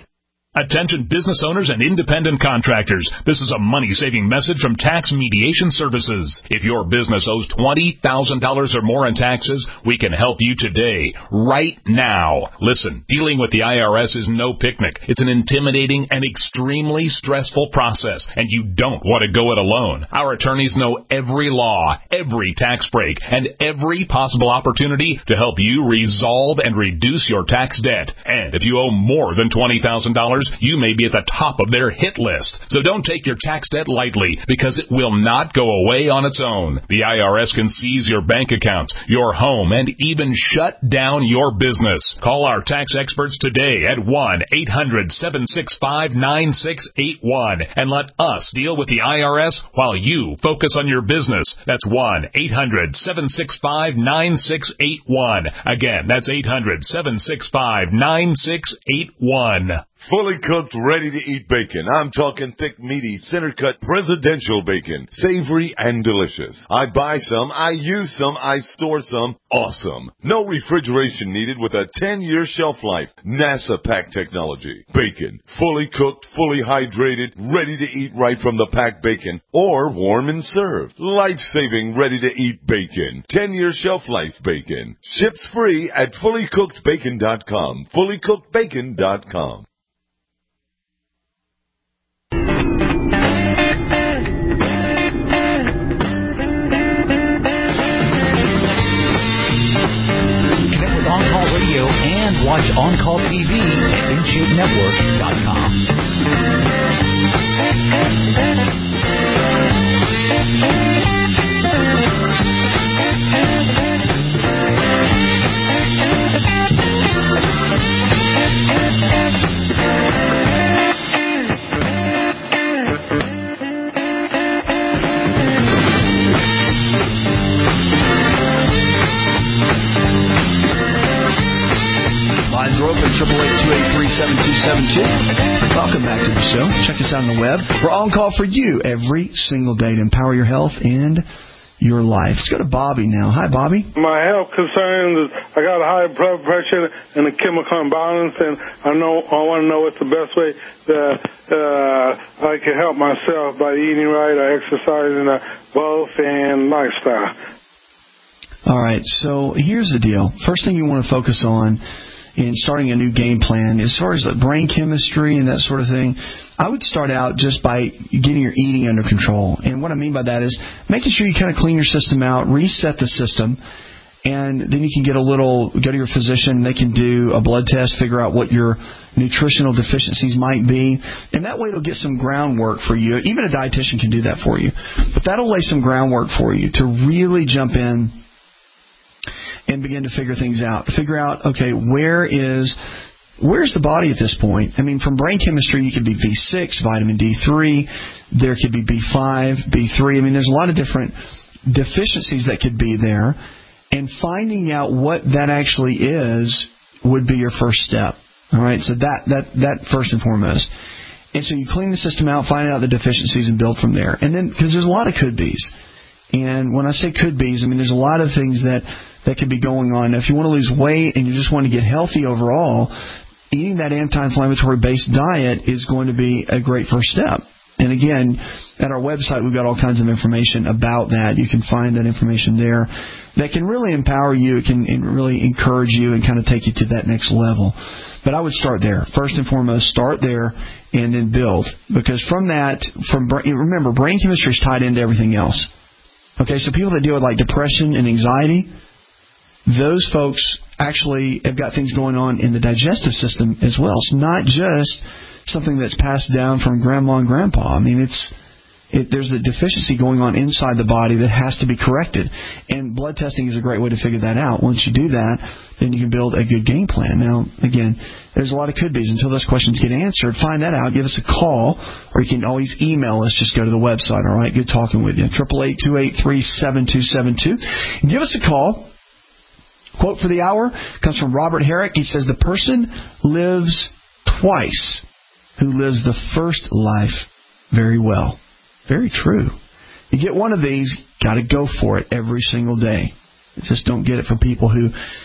Attention business owners and independent contractors. This is a money-saving message from Tax Mediation Services. If your business owes twenty thousand dollars or more in taxes, we can help you today, right now. Listen, dealing with the I R S is no picnic. It's an intimidating and extremely stressful process, and you don't want to go it alone. Our attorneys know every law, every tax break, and every possible opportunity to help you resolve and reduce your tax debt. And if you owe more than twenty thousand dollars, you may be at the top of their hit list. So don't take your tax debt lightly, because it will not go away on its own. The I R S can seize your bank accounts, your home, and even shut down your business. Call our tax experts today at one eight hundred seven six five nine six eight one and let us deal with the I R S while you focus on your business. That's one eight hundred seven six five nine six eight one. Again, that's eight hundred seven six five nine six eight one. Fully cooked, ready-to-eat bacon. I'm talking thick, meaty, center-cut presidential bacon. Savory and delicious. I buy some, I use some, I store some. Awesome. No refrigeration needed with a ten-year shelf life. NASA pack technology. Bacon. Fully cooked, fully hydrated, ready to eat right from the packed bacon. Or warm and served. Life-saving, ready-to-eat bacon. ten-year shelf life bacon. Ships free at fully cooked bacon dot com. fully cooked bacon dot com. On-Call Radio and watch On-Call T V at in shape network dot com. Lines are open, eight eight eight, two eight three, seven two seven two. Welcome back to the show. Check us out on the web. We're on call for you every single day to empower your health and your life. Let's go to Bobby now. Hi, Bobby. My health concerns is I got a high blood pressure and a chemical imbalance, and I know I want to know what's the best way that uh, I can help myself by eating right or exercising uh, both and lifestyle. All right, so here's the deal. First thing you want to focus on in starting a new game plan, as far as the brain chemistry and that sort of thing, I would start out just by getting your eating under control. And what I mean by that is making sure you kind of clean your system out, reset the system, and then you can get a little, go to your physician, they can do a blood test, figure out what your nutritional deficiencies might be, and that way it'll get some groundwork for you. Even a dietitian can do that for you. But that'll lay some groundwork for you to really jump in and begin to figure things out. Figure out, okay, where is, where's the body at this point? I mean, from brain chemistry, you could be B six, vitamin D three, there could be B five, B three. I mean, there's a lot of different deficiencies that could be there, and finding out what that actually is would be your first step. All right, so that, that, that first and foremost. And so you clean the system out, find out the deficiencies, and build from there. And then, because there's a lot of could-be's. And when I say could-be's, I mean, there's a lot of things that that could be going on. Now, if you want to lose weight and you just want to get healthy overall, eating that anti-inflammatory based diet is going to be a great first step. And again, at our website, we've got all kinds of information about that. You can find that information there that can really empower you. It can really encourage you and kind of take you to that next level. But I would start there. First and foremost, start there and then build. Because from that, from remember, brain chemistry is tied into everything else. Okay, so people that deal with like depression and anxiety, those folks actually have got things going on in the digestive system as well. It's not just something that's passed down from grandma and grandpa. I mean, it's it, there's a deficiency going on inside the body that has to be corrected. And blood testing is a great way to figure that out. Once you do that, then you can build a good game plan. Now, again, there's a lot of could-be's. Until those questions get answered, find that out. Give us a call, or you can always email us. Just go to the website, all right? Good talking with you. eight eight eight, two eight three, seven two seven two. Give us a call. Quote for the hour comes from Robert Herrick. He says, the person lives twice who lives the first life very well. Very true. You get one of these, got to go for it every single day. You just don't get it from people who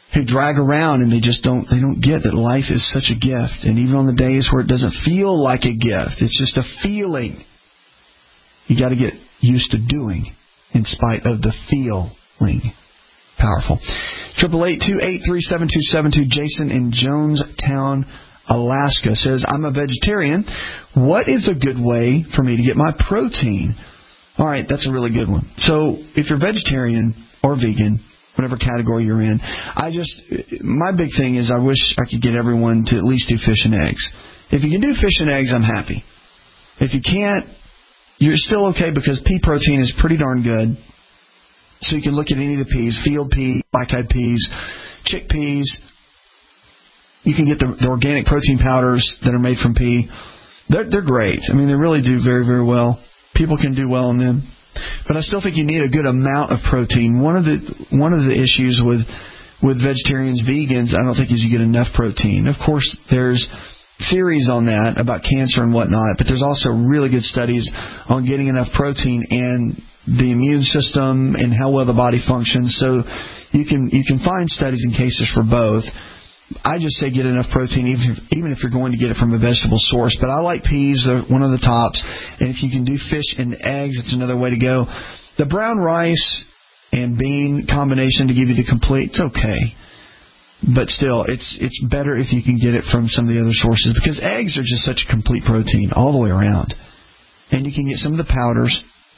who drag around and they just don't they don't get that life is such a gift. And even on the days where it doesn't feel like a gift, it's just a feeling. You got to get used to doing in spite of the feeling. Powerful. Triple eight two eight three seven two seven two. Jason in Jonestown, Alaska says, I'm a vegetarian. What is a good way for me to get my protein? All right, that's a really good one. So if you're vegetarian or vegan, whatever category you're in, I just, my big thing is I wish I could get everyone to at least do fish and eggs. If you can do fish and eggs, I'm happy. If you can't, you're still okay because pea protein is pretty darn good. So you can look at any of the peas, field pea, black-eyed peas, chickpeas. You can get the, the organic protein powders that are made from pea. They're, they're great. I mean, they really do very, very well. People can do well on them. But I still think you need a good amount of protein. One of the one of the issues with with vegetarians, vegans, I don't think is you get enough protein. Of course, there's theories on that about cancer and whatnot, but there's also really good studies on getting enough protein and the immune system and how well the body functions. So you can you can find studies and cases for both. I just say get enough protein, even if, even if you're going to get it from a vegetable source. But I like peas; they're one of the tops. And if you can do fish and eggs, it's another way to go. The brown rice and bean combination to give you the complete, it's okay. But still, it's it's better if you can get it from some of the other sources because eggs are just such a complete protein all the way around. And you can get some of the powders.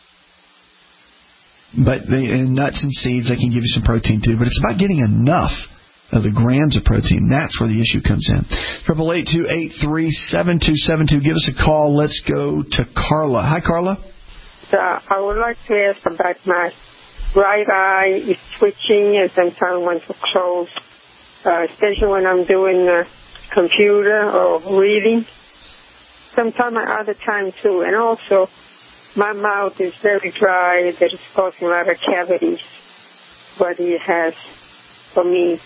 But they, and nuts and seeds, they can give you some protein too. But it's about getting enough of the grams of protein. That's where the issue comes in. Triple eight two eight three seven two seven two. Give us a call. Let's go to Carla. Hi, Carla. Uh, I would like to ask about my right eye is twitching and sometimes when it's closed, uh, especially when I'm doing the computer or reading. Sometimes at other time too. And also, my mouth is very dry. That is causing a lot of cavities. What do you have for me?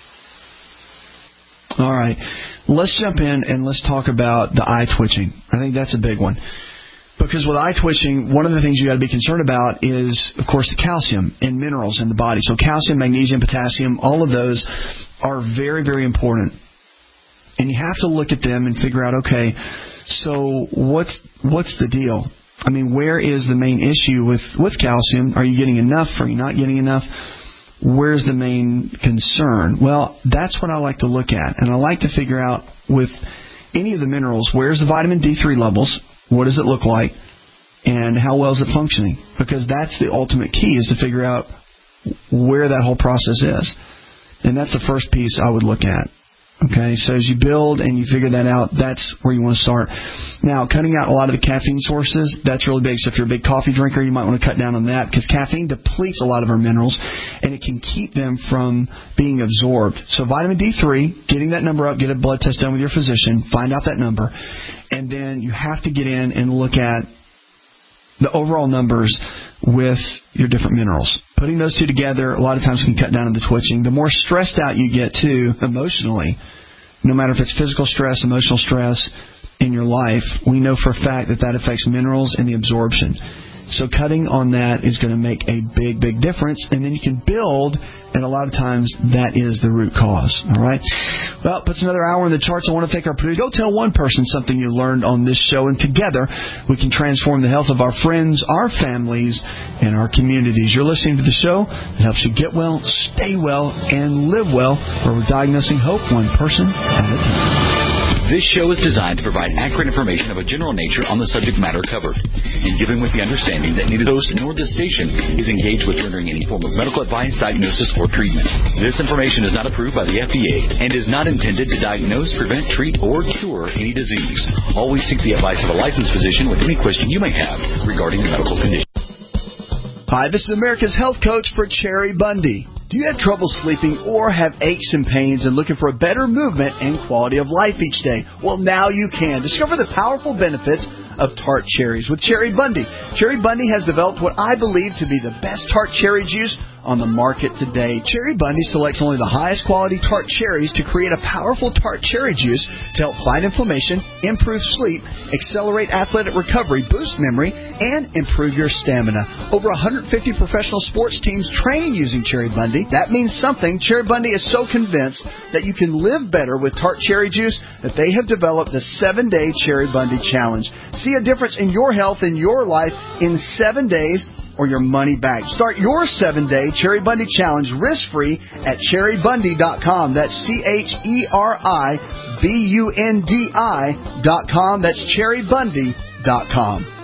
All right. Let's jump in and let's talk about the eye twitching. I think that's a big one. Because with eye twitching, one of the things you got to be concerned about is, of course, the calcium and minerals in the body. So calcium, magnesium, potassium, all of those are very, very important. And you have to look at them and figure out, okay, so what's what's the deal? I mean, where is the main issue with, with calcium? Are you getting enough? Are you not getting enough? Where's the main concern? Well, that's what I like to look at. And I like to figure out with any of the minerals, where's the vitamin D three levels? What does it look like? And how well is it functioning? Because that's the ultimate key, is to figure out where that whole process is. And that's the first piece I would look at. Okay, so as you build and you figure that out, that's where you want to start. Now, cutting out a lot of the caffeine sources, that's really big. So if you're a big coffee drinker, you might want to cut down on that because caffeine depletes a lot of our minerals and it can keep them from being absorbed. So vitamin D three, getting that number up, get a blood test done with your physician, find out that number, and then you have to get in and look at the overall numbers with your different minerals. Putting those two together, a lot of times can cut down on the twitching. The more stressed out you get, too, emotionally, no matter if it's physical stress, emotional stress in your life, we know for a fact that that affects minerals and the absorption. So cutting on that is going to make a big, big difference. And then you can build, and a lot of times that is the root cause. All right? Well, puts another hour in the charts. I want to thank our producer. Go tell one person something you learned on this show, and together we can transform the health of our friends, our families, and our communities. You're listening to the show that helps you get well, stay well, and live well, where we're diagnosing hope one person at a time. This show is designed to provide accurate information of a general nature on the subject matter covered, and given with the understanding that neither host nor this station is engaged with rendering any form of medical advice, diagnosis, or treatment. This information is not approved by the F D A and is not intended to diagnose, prevent, treat, or cure any disease. Always seek the advice of a licensed physician with any question you may have regarding your medical condition. Hi, this is America's Health Coach for Cherry Bundy. Do you have trouble sleeping or have aches and pains and looking for a better movement and quality of life each day? Well, now you can. Discover the powerful benefits of tart cherries with Cherry Bundy. Cherry Bundy has developed what I believe to be the best tart cherry juice on the market today. Cherry Bundy selects only the highest quality tart cherries to create a powerful tart cherry juice to help fight inflammation, improve sleep, accelerate athletic recovery, boost memory, and improve your stamina. Over one hundred fifty professional sports teams train using Cherry Bundy. That means something. Cherry Bundy is so convinced that you can live better with tart cherry juice that they have developed the seven-day Cherry Bundy Challenge. See a difference in your health and your life in seven days or your money back. Start your seven-day Cherry Bundy Challenge risk-free at cherry bundy dot com. That's C H E R I B U N D I dot com. That's cherry bundy dot com.